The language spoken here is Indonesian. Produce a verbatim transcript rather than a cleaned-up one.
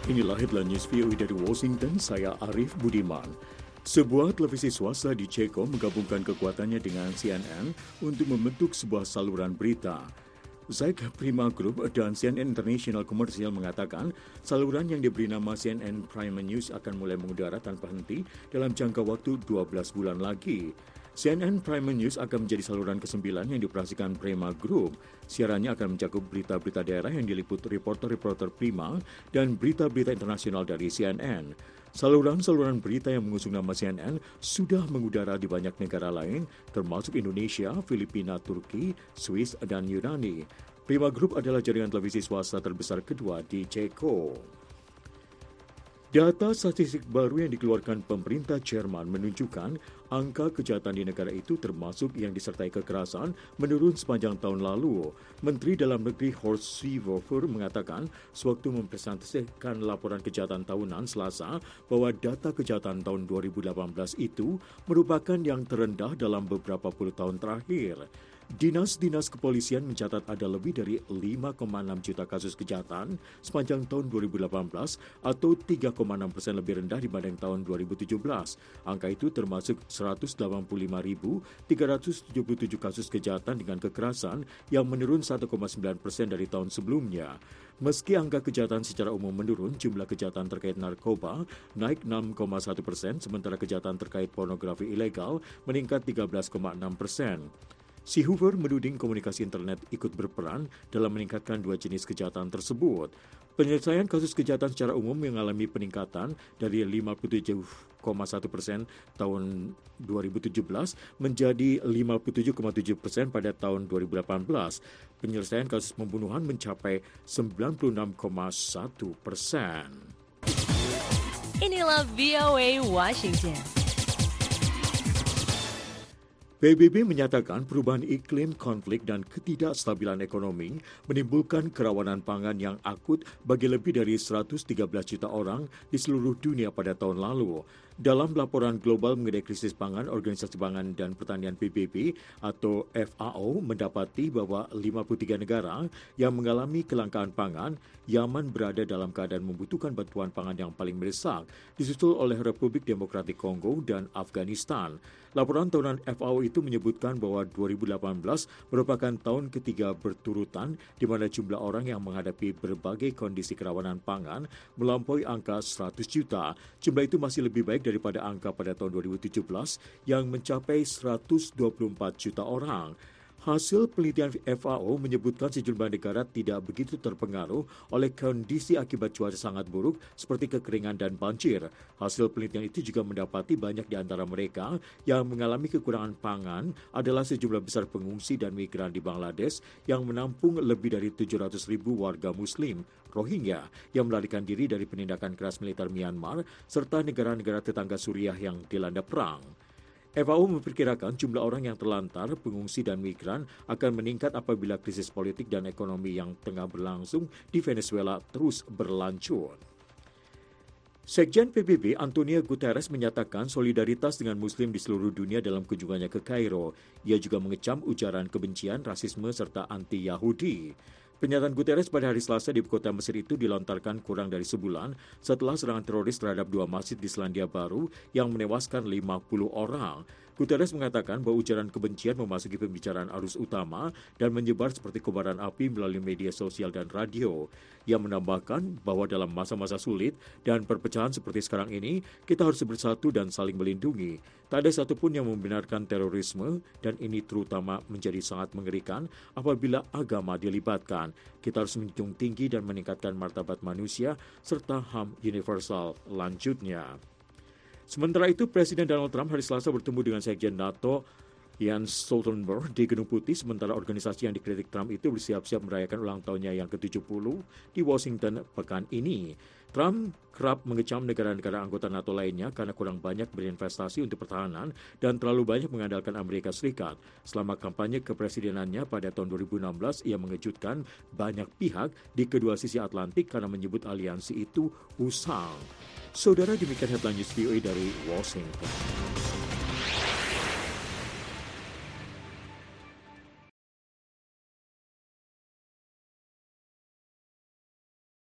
Inilah headline news V O A dari Washington, saya Arif Budiman. Sebuah televisi swasta di Ceko menggabungkan kekuatannya dengan C N N untuk membentuk sebuah saluran berita. Zack Prima Group dan C N N International Commercial mengatakan saluran yang diberi nama C N N Prime News akan mulai mengudara tanpa henti dalam jangka waktu dua belas bulan lagi. C N N Prime News akan menjadi saluran kesembilan yang dioperasikan Prima Group. Siarannya akan mencakup berita-berita daerah yang diliput reporter-reporter Prima dan berita-berita internasional dari C N N. Saluran-saluran berita yang mengusung nama C N N sudah mengudara di banyak negara lain, termasuk Indonesia, Filipina, Turki, Swiss, dan Yunani. Prima Group adalah jaringan televisi swasta terbesar kedua di Ceko. Data statistik baru yang dikeluarkan pemerintah Jerman menunjukkan angka kejahatan di negara itu termasuk yang disertai kekerasan menurun sepanjang tahun lalu. Menteri Dalam Negeri Horst Seehofer mengatakan sewaktu mempresentasikan laporan kejahatan tahunan Selasa bahwa data kejahatan tahun dua ribu delapan belas itu merupakan yang terendah dalam beberapa puluh tahun terakhir. Dinas-dinas kepolisian mencatat ada lebih dari lima koma enam juta kasus kejahatan sepanjang tahun dua ribu delapan belas atau tiga koma enam persen lebih rendah dibanding tahun dua ribu tujuh belas. Angka itu termasuk seratus delapan puluh lima ribu tiga ratus tujuh puluh tujuh kasus kejahatan dengan kekerasan yang menurun satu koma sembilan persen dari tahun sebelumnya. Meski angka kejahatan secara umum menurun, jumlah kejahatan terkait narkoba naik enam koma satu persen, sementara kejahatan terkait pornografi ilegal meningkat tiga belas koma enam persen. Seehofer menuding komunikasi internet ikut berperan dalam meningkatkan dua jenis kejahatan tersebut. Penyelesaian kasus kejahatan secara umum mengalami peningkatan dari lima puluh tujuh koma satu persen tahun dua ribu tujuh belas menjadi lima puluh tujuh koma tujuh persen pada tahun dua ribu delapan belas. Penyelesaian kasus pembunuhan mencapai sembilan puluh enam koma satu persen. Inilah V O A Washington. P B B menyatakan perubahan iklim, konflik, dan ketidakstabilan ekonomi menimbulkan kerawanan pangan yang akut bagi lebih dari seratus tiga belas juta orang di seluruh dunia pada tahun lalu. Dalam laporan global mengenai krisis pangan, Organisasi Pangan dan Pertanian P B B atau F A O mendapati bahwa lima puluh tiga negara yang mengalami kelangkaan pangan, Yaman berada dalam keadaan membutuhkan bantuan pangan yang paling mendesak, disusul oleh Republik Demokratik Kongo dan Afghanistan. Laporan tahunan F A O itu menyebutkan bahwa dua ribu delapan belas merupakan tahun ketiga berturutan di mana jumlah orang yang menghadapi berbagai kondisi kerawanan pangan melampaui angka seratus juta. Jumlah itu masih lebih baik daripada angka pada tahun dua ribu tujuh belas yang mencapai seratus dua puluh empat juta orang. Hasil penelitian F A O menyebutkan sejumlah negara tidak begitu terpengaruh oleh kondisi akibat cuaca sangat buruk seperti kekeringan dan banjir. Hasil penelitian itu juga mendapati banyak di antara mereka yang mengalami kekurangan pangan adalah sejumlah besar pengungsi dan migran di Bangladesh yang menampung lebih dari tujuh ratus ribu warga Muslim Rohingya yang melarikan diri dari penindakan keras militer Myanmar serta negara-negara tetangga Suriah yang dilanda perang. F A O memperkirakan jumlah orang yang terlantar, pengungsi dan migran akan meningkat apabila krisis politik dan ekonomi yang tengah berlangsung di Venezuela terus berlanjut. Sekjen P B B Antonio Guterres menyatakan solidaritas dengan Muslim di seluruh dunia dalam kunjungannya ke Kairo. Ia juga mengecam ujaran kebencian, rasisme serta anti-Yahudi. Pernyataan Guterres pada hari Selasa di ibu kota Mesir itu dilontarkan kurang dari sebulan setelah serangan teroris terhadap dua masjid di Selandia Baru yang menewaskan lima puluh orang. Guterres mengatakan bahwa ujaran kebencian memasuki pembicaraan arus utama dan menyebar seperti kobaran api melalui media sosial dan radio. Ia menambahkan bahwa dalam masa-masa sulit dan perpecahan seperti sekarang ini, kita harus bersatu dan saling melindungi. Tak ada satupun yang membenarkan terorisme dan ini terutama menjadi sangat mengerikan apabila agama dilibatkan. Kita harus menjunjung tinggi dan meningkatkan martabat manusia serta H A M universal, lanjutnya. Sementara itu, Presiden Donald Trump hari Selasa bertemu dengan Sekjen NATO Jens Stoltenberg di Gedung Putih, sementara organisasi yang dikritik Trump itu bersiap-siap merayakan ulang tahunnya yang ke tujuh puluh di Washington pekan ini. Trump kerap mengecam negara-negara anggota NATO lainnya karena kurang banyak berinvestasi untuk pertahanan dan terlalu banyak mengandalkan Amerika Serikat. Selama kampanye kepresidenannya pada tahun dua ribu enam belas, ia mengejutkan banyak pihak di kedua sisi Atlantik karena menyebut aliansi itu usang. Saudara, demikian headline news V O A dari Washington.